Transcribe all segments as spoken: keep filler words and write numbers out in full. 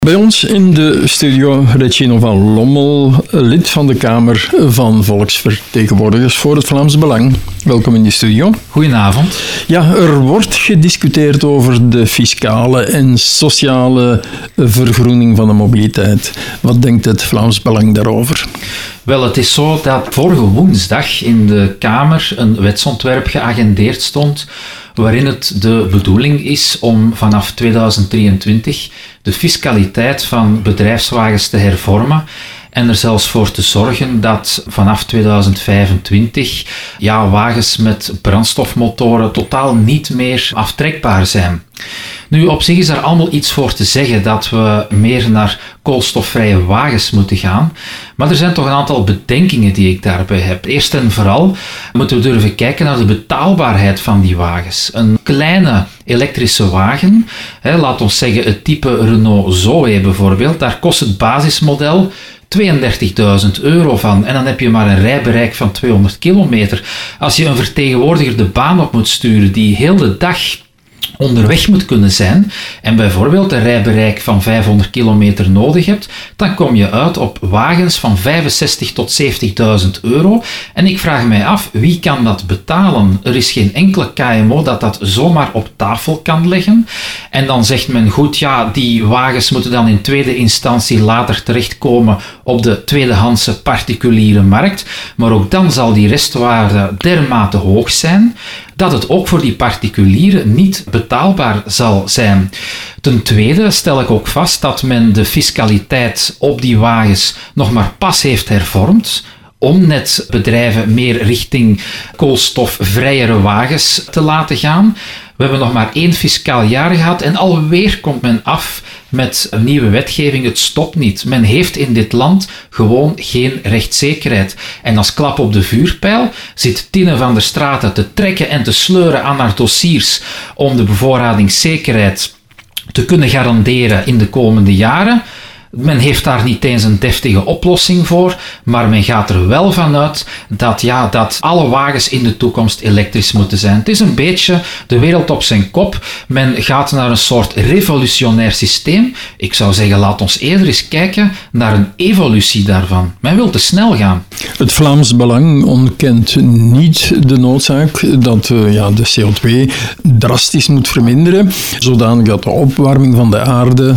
Bij ons in de studio Regino van Lommel, lid van de Kamer van Volksvertegenwoordigers voor het Vlaams Belang. Welkom in de studio. Goedenavond. Ja, er wordt gediscuteerd over de fiscale en sociale vergroening van de mobiliteit. Wat denkt het Vlaams Belang daarover? Wel, het is zo dat vorige woensdag in de Kamer een wetsontwerp geagendeerd stond waarin het de bedoeling is om vanaf tweeduizend drieëntwintig de fiscaliteit van bedrijfswagens te hervormen en er zelfs voor te zorgen dat vanaf tweeduizend vijfentwintig ja, wagens met brandstofmotoren totaal niet meer aftrekbaar zijn. Nu, op zich is er allemaal iets voor te zeggen dat we meer naar koolstofvrije wagens moeten gaan. Maar er zijn toch een aantal bedenkingen die ik daarbij heb. Eerst en vooral moeten we durven kijken naar de betaalbaarheid van die wagens. Een kleine elektrische wagen, hè, laat ons zeggen het type Renault Zoe bijvoorbeeld, daar kost het basismodel tweeëndertigduizend euro van. En dan heb je maar een rijbereik van tweehonderd kilometer. Als je een vertegenwoordiger de baan op moet sturen die heel de dag onderweg moet kunnen zijn en bijvoorbeeld een rijbereik van vijfhonderd kilometer nodig hebt, dan kom je uit op wagens van vijfenzestigduizend tot zeventigduizend euro. En ik vraag mij af, wie kan dat betalen? Er is geen enkele K M O dat dat zomaar op tafel kan leggen. En dan zegt men, goed, ja, die wagens moeten dan in tweede instantie later terechtkomen op de tweedehandse particuliere markt. Maar ook dan zal die restwaarde dermate hoog zijn dat het ook voor die particulieren niet betaalbaar zal zijn. Ten tweede stel ik ook vast dat men de fiscaliteit op die wagens nog maar pas heeft hervormd om net bedrijven meer richting koolstofvrijere wagens te laten gaan. We hebben nog maar één fiscaal jaar gehad en alweer komt men af met een nieuwe wetgeving. Het stopt niet. Men heeft in dit land gewoon geen rechtszekerheid. En als klap op de vuurpijl zit Tine van der Straten te trekken en te sleuren aan haar dossiers om de bevoorradingszekerheid te kunnen garanderen in de komende jaren. Men heeft daar niet eens een deftige oplossing voor, maar men gaat er wel van uit dat, ja, dat alle wagens in de toekomst elektrisch moeten zijn. Het is een beetje de wereld op zijn kop. Men gaat naar een soort revolutionair systeem. Ik zou zeggen, laat ons eerder eens kijken naar een evolutie daarvan. Men wil te snel gaan. Het Vlaams Belang ontkent niet de noodzaak dat uh, ja, de C O twee drastisch moet verminderen, zodanig dat de opwarming van de aarde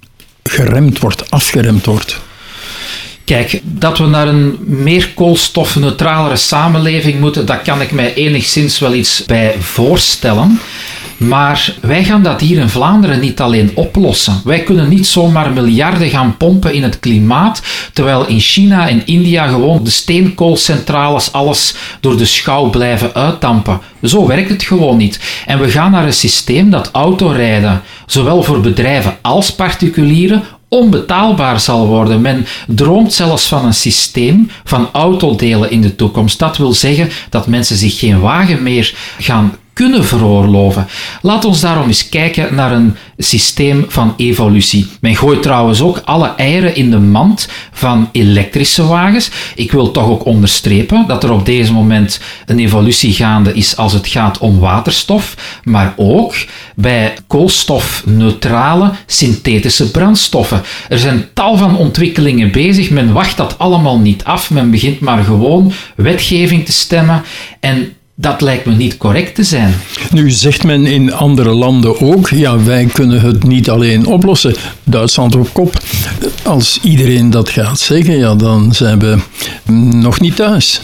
geremd wordt, afgeremd wordt. Kijk, dat we naar een meer koolstofneutralere samenleving moeten, daar kan ik mij enigszins wel iets bij voorstellen. Maar wij gaan dat hier in Vlaanderen niet alleen oplossen. Wij kunnen niet zomaar miljarden gaan pompen in het klimaat, terwijl in China en India gewoon de steenkoolcentrales alles door de schouw blijven uitdampen. Zo werkt het gewoon niet. En we gaan naar een systeem dat autorijden, zowel voor bedrijven als particulieren, onbetaalbaar zal worden. Men droomt zelfs van een systeem van autodelen in de toekomst. Dat wil zeggen dat mensen zich geen wagen meer gaan kunnen veroorloven. Laat ons daarom eens kijken naar een systeem van evolutie. Men gooit trouwens ook alle eieren in de mand van elektrische wagens. Ik wil toch ook onderstrepen dat er op deze moment een evolutie gaande is als het gaat om waterstof, maar ook bij koolstofneutrale synthetische brandstoffen. Er zijn tal van ontwikkelingen bezig. Men wacht dat allemaal niet af. Men begint maar gewoon wetgeving te stemmen en dat lijkt me niet correct te zijn. Nu zegt men in andere landen ook, ja, wij kunnen het niet alleen oplossen. Duitsland op kop. Als iedereen dat gaat zeggen, ja, dan zijn we nog niet thuis.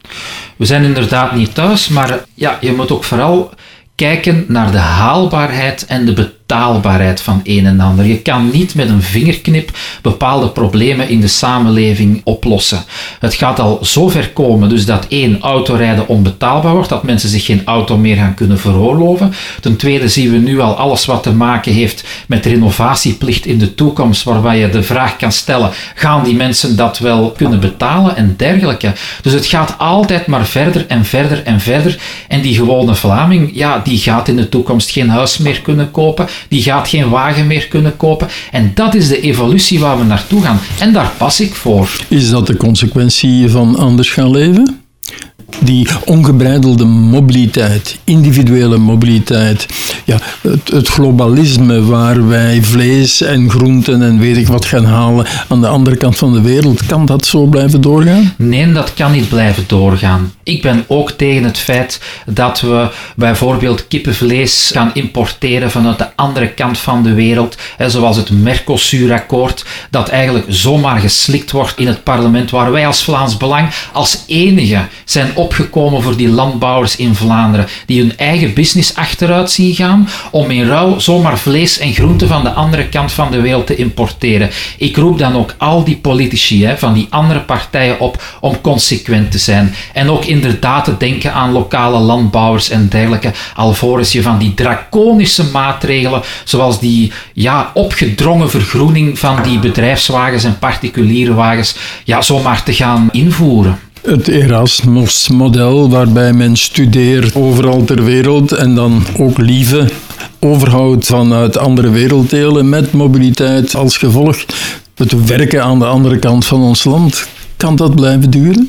We zijn inderdaad niet thuis, maar ja, je moet ook vooral kijken naar de haalbaarheid en de betaalbaarheid van een en ander. Je kan niet met een vingerknip bepaalde problemen in de samenleving oplossen. Het gaat al zo ver komen dus dat één, autorijden onbetaalbaar wordt, dat mensen zich geen auto meer gaan kunnen veroorloven. Ten tweede zien we nu al alles wat te maken heeft met renovatieplicht in de toekomst, waarbij je de vraag kan stellen, gaan die mensen dat wel kunnen betalen en dergelijke. Dus het gaat altijd maar verder en verder en verder. En die gewone Vlaming, ja, die gaat in de toekomst geen huis meer kunnen kopen, die gaat geen wagen meer kunnen kopen. En dat is de evolutie waar we naartoe gaan. En daar pas ik voor. Is dat de consequentie van anders gaan leven? Die ongebreidelde mobiliteit, individuele mobiliteit, ja, het, het globalisme waar wij vlees en groenten en weet ik wat gaan halen aan de andere kant van de wereld, kan dat zo blijven doorgaan? Nee, dat kan niet blijven doorgaan. Ik ben ook tegen het feit dat we bijvoorbeeld kippenvlees gaan importeren vanuit de andere kant van de wereld, zoals het Mercosur-akkoord, dat eigenlijk zomaar geslikt wordt in het parlement, waar wij als Vlaams Belang als enige zijn opgekomen voor die landbouwers in Vlaanderen, die hun eigen business achteruit zien gaan, om in ruil zomaar vlees en groenten van de andere kant van de wereld te importeren. Ik roep dan ook al die politici hè, van die andere partijen op om consequent te zijn. En ook inderdaad te denken aan lokale landbouwers en dergelijke, alvorens je van die draconische maatregelen, zoals die ja, opgedrongen vergroening van die bedrijfswagens en particuliere wagens, ja, zomaar te gaan invoeren. Het Erasmus-model, waarbij men studeert overal ter wereld en dan ook lieve overhoudt vanuit andere werelddelen met mobiliteit als gevolg. Het werken aan de andere kant van ons land, kan dat blijven duren?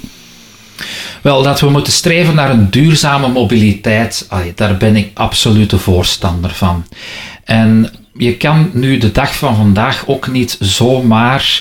Wel, dat we moeten streven naar een duurzame mobiliteit, allee, daar ben ik absoluut de voorstander van. En je kan nu de dag van vandaag ook niet zomaar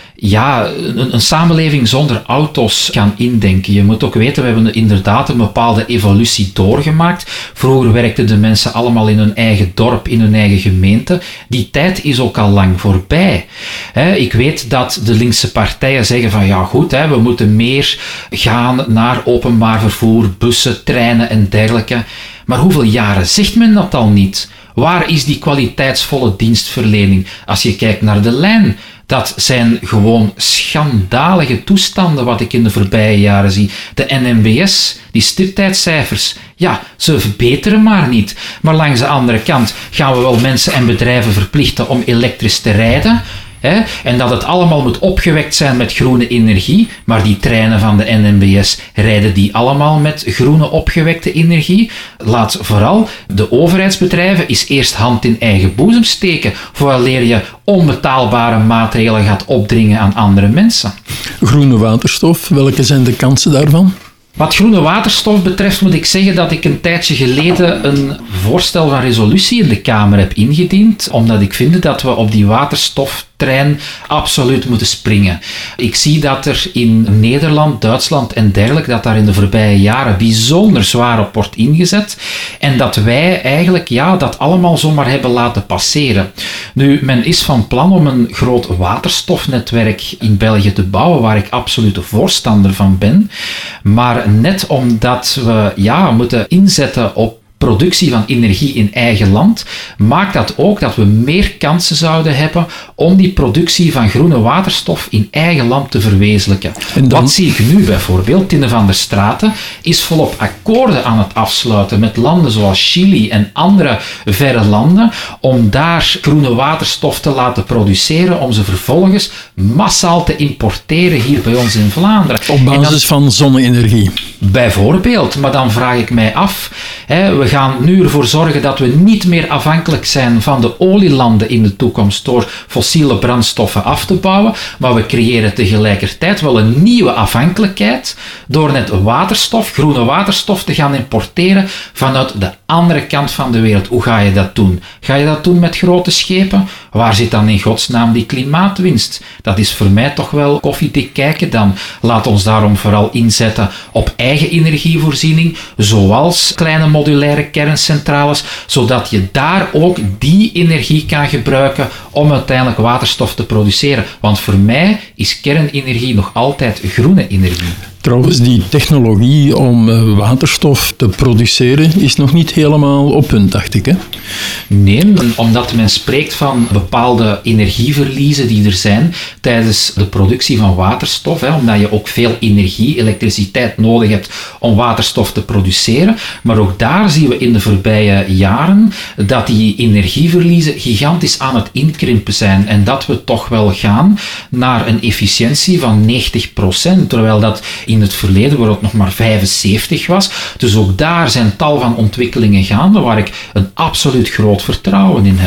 ja, een, een samenleving zonder auto's gaan indenken. Je moet ook weten, we hebben inderdaad een bepaalde evolutie doorgemaakt. Vroeger werkten de mensen allemaal in hun eigen dorp, in hun eigen gemeente. Die tijd is ook al lang voorbij. He, ik weet dat de linkse partijen zeggen van ja goed, he, we moeten meer gaan naar openbaar vervoer, bussen, treinen en dergelijke. Maar hoeveel jaren zegt men dat al niet? Waar is die kwaliteitsvolle dienstverlening? Als je kijkt naar de lijn, dat zijn gewoon schandalige toestanden wat ik in de voorbije jaren zie. De N M B S, die stiptijdscijfers, ja, ze verbeteren maar niet. Maar langs de andere kant gaan we wel mensen en bedrijven verplichten om elektrisch te rijden. Hè, en dat het allemaal moet opgewekt zijn met groene energie, maar die treinen van de N M B S, rijden die allemaal met groene opgewekte energie? Laat vooral de overheidsbedrijven eens eerst hand in eigen boezem steken, vooraleer je onbetaalbare maatregelen gaat opdringen aan andere mensen. Groene waterstof, welke zijn de kansen daarvan? Wat groene waterstof betreft moet ik zeggen dat ik een tijdje geleden een voorstel van resolutie in de Kamer heb ingediend, omdat ik vind dat we op die waterstoftrein absoluut moeten springen. Ik zie dat er in Nederland, Duitsland en dergelijke, dat daar in de voorbije jaren bijzonder zwaar op wordt ingezet en dat wij eigenlijk ja, dat allemaal zomaar hebben laten passeren. Nu, men is van plan om een groot waterstofnetwerk in België te bouwen, waar ik absoluut de voorstander van ben, maar net omdat we ja, moeten inzetten op productie van energie in eigen land, maakt dat ook dat we meer kansen zouden hebben om die productie van groene waterstof in eigen land te verwezenlijken. En dan... Wat zie ik nu bijvoorbeeld? Tine van der Straten is volop akkoorden aan het afsluiten met landen zoals Chili en andere verre landen om daar groene waterstof te laten produceren, om ze vervolgens massaal te importeren hier bij ons in Vlaanderen. Op basis dan, van zonne-energie? Bijvoorbeeld, maar dan vraag ik mij af, hè, we gaan nu ervoor zorgen dat we niet meer afhankelijk zijn van de olielanden in de toekomst door fossiele brandstoffen af te bouwen, maar we creëren tegelijkertijd wel een nieuwe afhankelijkheid door net waterstof, groene waterstof te gaan importeren vanuit de andere kant van de wereld. Hoe ga je dat doen? Ga je dat doen met grote schepen? Waar zit dan in godsnaam die klimaatwinst? Dat is voor mij toch wel koffiedik kijken dan. Laat ons daarom vooral inzetten op eigen energievoorziening, zoals kleine modulaire kerncentrales, zodat je daar ook die energie kan gebruiken om uiteindelijk waterstof te produceren. Want voor mij is kernenergie nog altijd groene energie. Trouwens, die technologie om waterstof te produceren is nog niet helemaal op punt, dacht ik, hè? Nee, omdat men spreekt van bepaalde energieverliezen die er zijn tijdens de productie van waterstof, hè, omdat je ook veel energie, elektriciteit nodig hebt om waterstof te produceren. Maar ook daar zien we in de voorbije jaren dat die energieverliezen gigantisch aan het inkrimpen zijn en dat we toch wel gaan naar een efficiëntie van negentig procent, terwijl dat in het verleden waar het nog maar vijfenzeventig was. Dus ook daar zijn tal van ontwikkelingen gaande waar ik een absoluut groot vertrouwen in heb.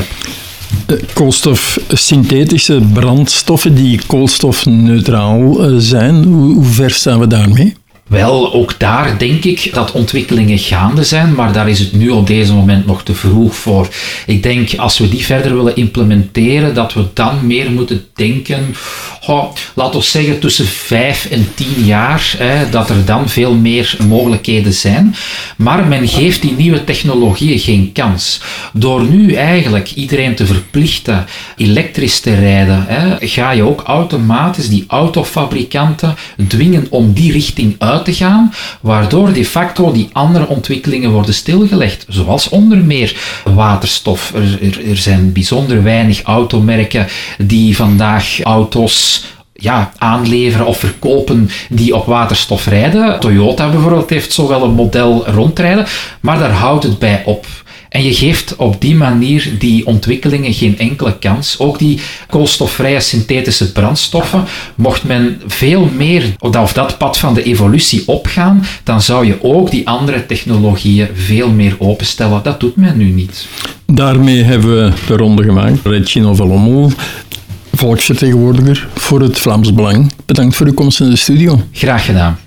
Koolstof, synthetische brandstoffen die koolstofneutraal zijn, hoe ver staan we daarmee? Wel, ook daar denk ik dat ontwikkelingen gaande zijn, maar daar is het nu op deze moment nog te vroeg voor. Ik denk, als we die verder willen implementeren, dat we dan meer moeten denken, oh, laten we zeggen tussen vijf en tien jaar, hè, dat er dan veel meer mogelijkheden zijn. Maar men geeft die nieuwe technologieën geen kans. Door nu eigenlijk iedereen te verplichten elektrisch te rijden, hè, ga je ook automatisch die autofabrikanten dwingen om die richting uit te gaan, waardoor de facto die andere ontwikkelingen worden stilgelegd, zoals onder meer waterstof. Er, er, er zijn bijzonder weinig automerken die vandaag auto's ja, aanleveren of verkopen die op waterstof rijden. Toyota bijvoorbeeld heeft zo wel een model rondrijden, maar daar houdt het bij op. En je geeft op die manier die ontwikkelingen geen enkele kans. Ook die koolstofvrije synthetische brandstoffen, mocht men veel meer of dat pad van de evolutie opgaan, dan zou je ook die andere technologieën veel meer openstellen. Dat doet men nu niet. Daarmee hebben we de ronde gemaakt. Regino Vallommel, volksvertegenwoordiger voor het Vlaams Belang. Bedankt voor uw komst in de studio. Graag gedaan.